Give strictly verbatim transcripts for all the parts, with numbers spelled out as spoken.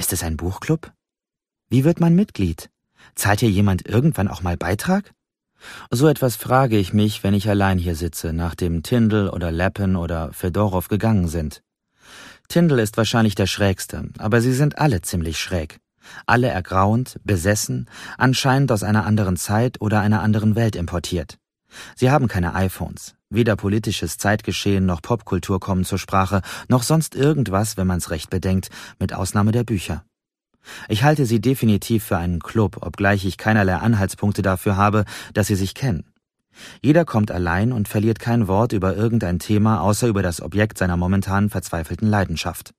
Ist es ein Buchclub? Wie wird man Mitglied? Zahlt hier jemand irgendwann auch mal Beitrag? So etwas frage ich mich, wenn ich allein hier sitze, nachdem Tindall oder Lappin oder Fedorow gegangen sind. Tindall ist wahrscheinlich der Schrägste, aber sie sind alle ziemlich schräg. Alle ergrauend, besessen, anscheinend aus einer anderen Zeit oder einer anderen Welt importiert. Sie haben keine iPhones. Weder politisches Zeitgeschehen noch Popkultur kommen zur Sprache, noch sonst irgendwas, wenn man's recht bedenkt, mit Ausnahme der Bücher. Ich halte sie definitiv für einen Club, obgleich ich keinerlei Anhaltspunkte dafür habe, dass sie sich kennen. Jeder kommt allein und verliert kein Wort über irgendein Thema, außer über das Objekt seiner momentanen verzweifelten Leidenschaft.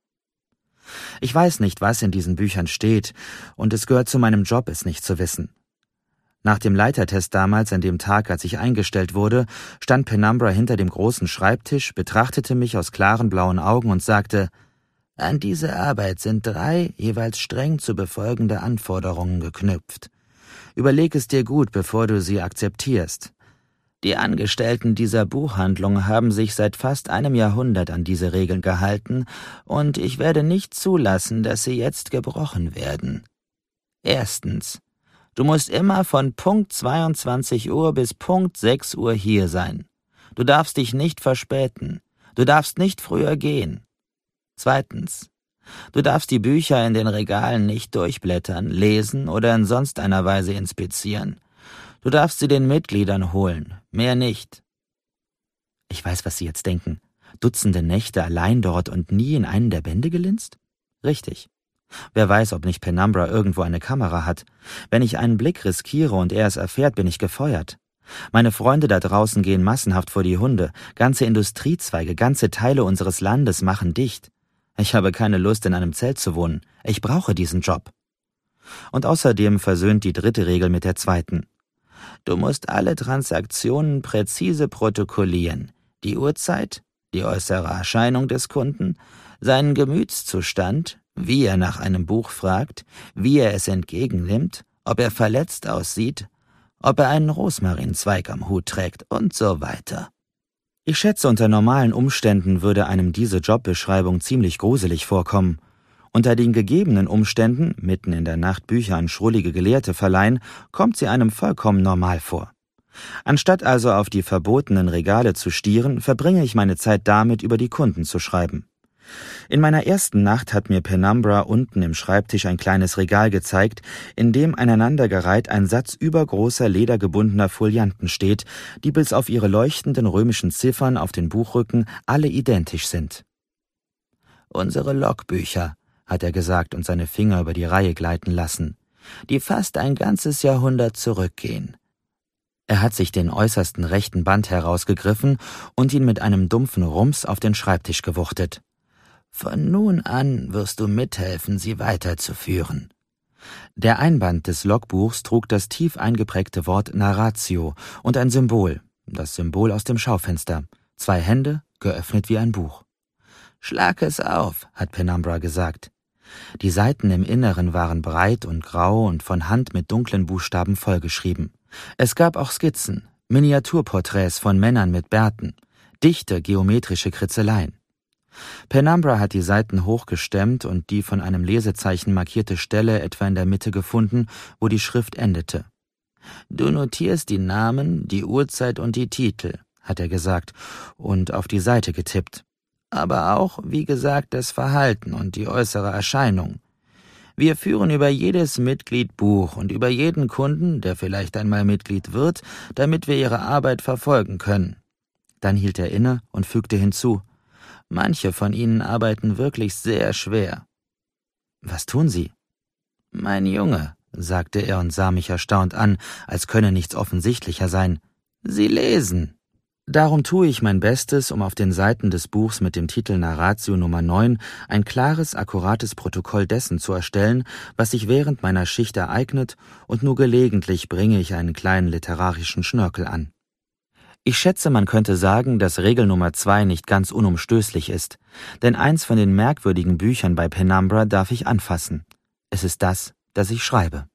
Ich weiß nicht, was in diesen Büchern steht, und es gehört zu meinem Job, es nicht zu wissen. Nach dem Leitertest damals, an dem Tag, als ich eingestellt wurde, stand Penumbra hinter dem großen Schreibtisch, betrachtete mich aus klaren blauen Augen und sagte: »An diese Arbeit sind drei jeweils streng zu befolgende Anforderungen geknüpft. Überleg es dir gut, bevor du sie akzeptierst. Die Angestellten dieser Buchhandlung haben sich seit fast einem Jahrhundert an diese Regeln gehalten, und ich werde nicht zulassen, dass sie jetzt gebrochen werden. Erstens. Du musst immer von Punkt zweiundzwanzig Uhr bis Punkt sechs Uhr hier sein. Du darfst dich nicht verspäten. Du darfst nicht früher gehen. Zweitens. Du darfst die Bücher in den Regalen nicht durchblättern, lesen oder in sonst einer Weise inspizieren. Du darfst sie den Mitgliedern holen, mehr nicht.« Ich weiß, was Sie jetzt denken. Dutzende Nächte allein dort und nie in einen der Bände gelinst? Richtig. Wer weiß, ob nicht Penumbra irgendwo eine Kamera hat. Wenn ich einen Blick riskiere und er es erfährt, bin ich gefeuert. Meine Freunde da draußen gehen massenhaft vor die Hunde. Ganze Industriezweige, ganze Teile unseres Landes machen dicht. Ich habe keine Lust, in einem Zelt zu wohnen. Ich brauche diesen Job. Und außerdem versöhnt die dritte Regel mit der zweiten. Du musst alle Transaktionen präzise protokollieren. Die Uhrzeit, die äußere Erscheinung des Kunden, seinen Gemütszustand, wie er nach einem Buch fragt, wie er es entgegennimmt, ob er verletzt aussieht, ob er einen Rosmarinzweig am Hut trägt und so weiter. Ich schätze, unter normalen Umständen würde einem diese Jobbeschreibung ziemlich gruselig vorkommen. Unter den gegebenen Umständen, mitten in der Nacht Bücher an schrullige Gelehrte verleihen, kommt sie einem vollkommen normal vor. Anstatt also auf die verbotenen Regale zu stieren, verbringe ich meine Zeit damit, über die Kunden zu schreiben. In meiner ersten Nacht hat mir Penumbra unten im Schreibtisch ein kleines Regal gezeigt, in dem aneinandergereiht ein Satz übergroßer ledergebundener Folianten steht, die bis auf ihre leuchtenden römischen Ziffern auf den Buchrücken alle identisch sind. »Unsere Logbücher«, hat er gesagt und seine Finger über die Reihe gleiten lassen, »die fast ein ganzes Jahrhundert zurückgehen.« Er hat sich den äußersten rechten Band herausgegriffen und ihn mit einem dumpfen Rums auf den Schreibtisch gewuchtet. »Von nun an wirst du mithelfen, sie weiterzuführen.« Der Einband des Logbuchs trug das tief eingeprägte Wort Narratio und ein Symbol, das Symbol aus dem Schaufenster, zwei Hände, geöffnet wie ein Buch. »Schlag es auf«, hat Penumbra gesagt. Die Seiten im Inneren waren breit und grau und von Hand mit dunklen Buchstaben vollgeschrieben. Es gab auch Skizzen, Miniaturporträts von Männern mit Bärten, dichte geometrische Kritzeleien. Penumbra hat die Seiten hochgestemmt und die von einem Lesezeichen markierte Stelle etwa in der Mitte gefunden, wo die Schrift endete. »Du notierst die Namen, die Uhrzeit und die Titel«, hat er gesagt und auf die Seite getippt. »Aber auch, wie gesagt, das Verhalten und die äußere Erscheinung. Wir führen über jedes Mitglied Buch und über jeden Kunden, der vielleicht einmal Mitglied wird, damit wir ihre Arbeit verfolgen können.« Dann hielt er inne und fügte hinzu: »Manche von ihnen arbeiten wirklich sehr schwer.« »Was tun sie?« »Mein Junge«, sagte er und sah mich erstaunt an, als könne nichts offensichtlicher sein, »sie lesen.« Darum tue ich mein Bestes, um auf den Seiten des Buchs mit dem Titel Narratio Nummer neun ein klares, akkurates Protokoll dessen zu erstellen, was sich während meiner Schicht ereignet, und nur gelegentlich bringe ich einen kleinen literarischen Schnörkel an. Ich schätze, man könnte sagen, dass Regel Nummer zwei nicht ganz unumstößlich ist, denn eins von den merkwürdigen Büchern bei Penumbra darf ich anfassen. Es ist das, das ich schreibe.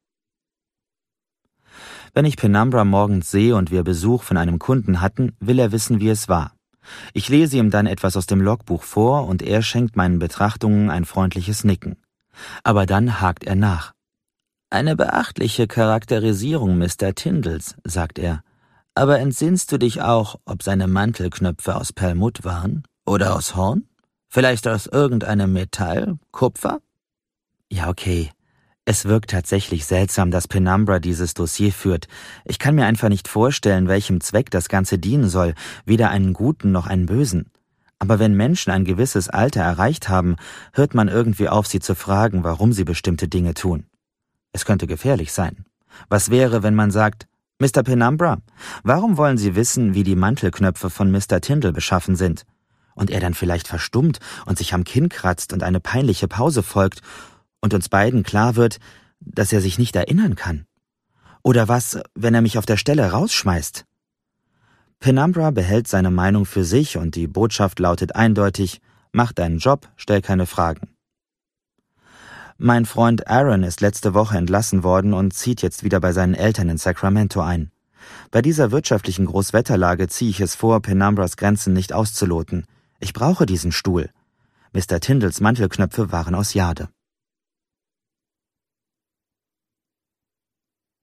Wenn ich Penumbra morgens sehe und wir Besuch von einem Kunden hatten, will er wissen, wie es war. Ich lese ihm dann etwas aus dem Logbuch vor und er schenkt meinen Betrachtungen ein freundliches Nicken. Aber dann hakt er nach. »Eine beachtliche Charakterisierung Mister Tindalls«, sagt er. »Aber entsinnst du dich auch, ob seine Mantelknöpfe aus Perlmutt waren? Oder aus Horn? Vielleicht aus irgendeinem Metall? Kupfer?« Ja, okay. Es wirkt tatsächlich seltsam, dass Penumbra dieses Dossier führt. Ich kann mir einfach nicht vorstellen, welchem Zweck das Ganze dienen soll, weder einen guten noch einen bösen. Aber wenn Menschen ein gewisses Alter erreicht haben, hört man irgendwie auf, sie zu fragen, warum sie bestimmte Dinge tun. Es könnte gefährlich sein. Was wäre, wenn man sagt, »Mister Penumbra, warum wollen Sie wissen, wie die Mantelknöpfe von Mister Tindall beschaffen sind?« Und er dann vielleicht verstummt und sich am Kinn kratzt und eine peinliche Pause folgt und uns beiden klar wird, dass er sich nicht erinnern kann. Oder was, wenn er mich auf der Stelle rausschmeißt? Penumbra behält seine Meinung für sich und die Botschaft lautet eindeutig, mach deinen Job, stell keine Fragen. Mein Freund Aaron ist letzte Woche entlassen worden und zieht jetzt wieder bei seinen Eltern in Sacramento ein. Bei dieser wirtschaftlichen Großwetterlage ziehe ich es vor, Penumbras Grenzen nicht auszuloten. Ich brauche diesen Stuhl. Mister Tindalls Mantelknöpfe waren aus Jade.